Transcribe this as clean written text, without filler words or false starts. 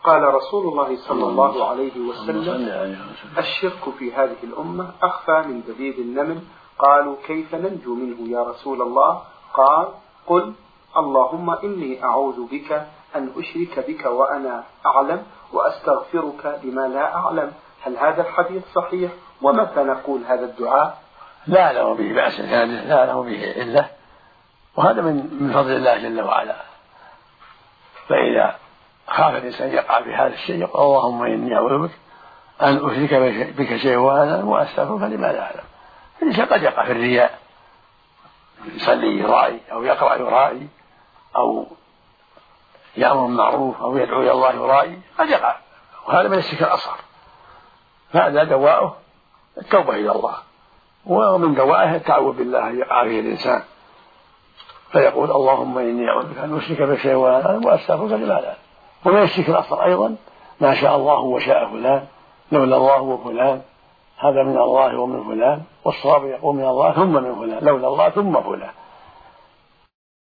قال رسول الله صلى الله عليه وسلم: الشرك في هذه الأمة أخفى من دبيب النمل. قالوا: كيف ننجو منه يا رسول الله؟ قال: قل اللهم إني أعوذ بك أن أشرك بك وأنا أعلم وأستغفرك لما لا أعلم. هل هذا الحديث صحيح؟ ومتى نقول هذا الدعاء؟ لا له به بأس، لا له به إلا، وهذا من فضل الله جل وعلا. فإذا خاف الإنسان يقع في هذا الشيء يقول: اللهم إني أعوذ بك أن أشرك بك شيء وأنا أعلم وأستغفرك لما لا أعلم. الإنسان قد يقع في الرياء، يصلي يرائي أو يقرأ يرائي أو يأمر بالمعروف أو يدعو إلى الله يرائي، قد يقع، وهذا من الشرك الأصغر. فهذا دواؤه التوبة إلى الله، ومن دوائه التعوذ بالله أن يقع فيه الإنسان، فيقول: اللهم إني أعوذ بك أن أشرك بك شيئا وأنا أعلم وأستغفرك لما لا أعلم. ومن الشرك الأصغر أيضا ما شاء الله وشاء فلان، لولا الله وفلان، هذا من الله ومن فلان، والصواب يقول من الله ثم من فلان، لولا الله ثم فلان.